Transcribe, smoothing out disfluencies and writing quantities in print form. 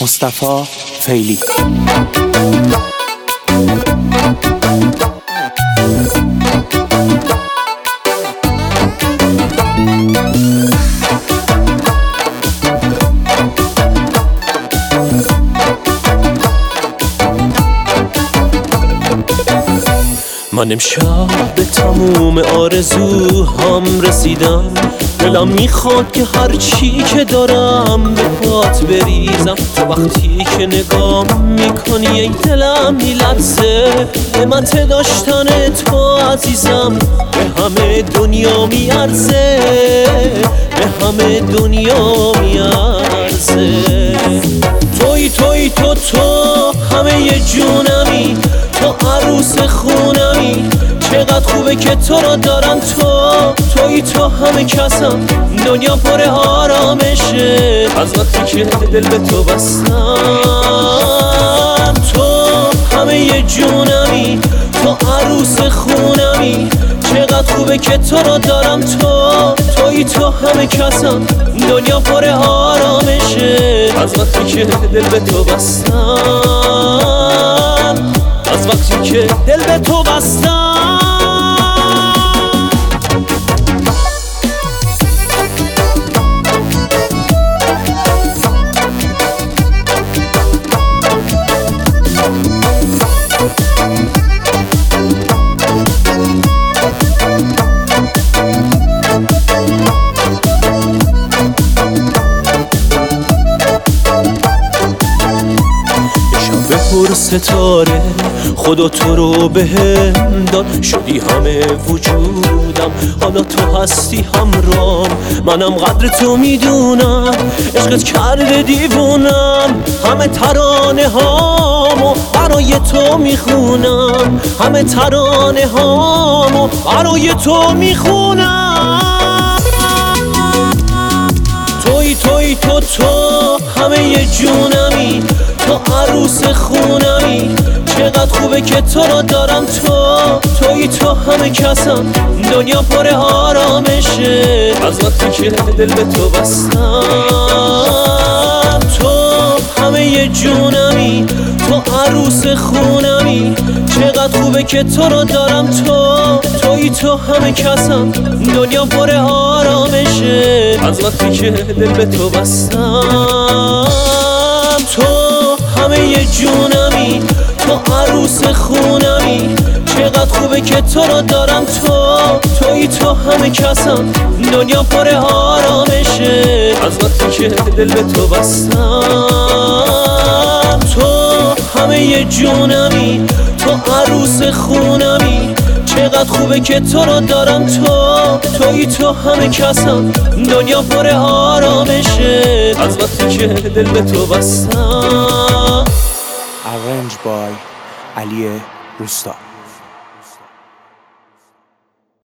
مصطفی فیلی. من امشب به تموم آرزوهام رسیدم. دلم میخواد که هرچی که دارم به پات بریزم. تو وقتی که نگام میکنی ای دلم میلرزه. قیمت داشتن تو عزیزم به همه دنیا میارزه، به همه دنیا میارزه. تو همه جونمی، تو عروس خونمی. چقدر خوبه که تو رو دارم. تو همه کسم، دنیا پر آرامشه از وقتی که دل به تو بستم. تو همه جونمی، تو عروس خونمی. چقدر خوبه که تو رو دارم. تو همه کسم، دنیا پر آرامشه از وقتی که دل به تو بستم. از وقتی که دل به تو بستم. پر ستاره خدا تو رو بهم داد. شدی همه وجودم، حالا تو هستی همراهم. منم قدر تو میدونم، عشقت کرده دیوونم. همه ترانه هامو برای تو میخونم، همه ترانه هامو برای تو میخونم. تو همه جونمی، تو عروس خونمی. چقدر خوبه که تو رو دارم. تو همه کسم، دنیا پر آرامشه از وقتی که دل به تو بستم. تو همه جونمی، تو عروس خونمی. چقدر خوبه که تو رو دارم. تو همه کسم، دنیا پر آرامشه از وقتی که دل به تو بستم. تو همه جونمی، تو عروس خونمی. چقدر خوبه که تو رو دارم. تو همه کسم، دنیا پر آرامشه از وقتی که دل به تو بستم. تو همه جونمی، تو عروس خونمی. چقدر خوبه که تو رو دارم. تو همه کسم، دنیا پر آرامشه از وقتی که دل به تو بستم. Arranged by علی روستا.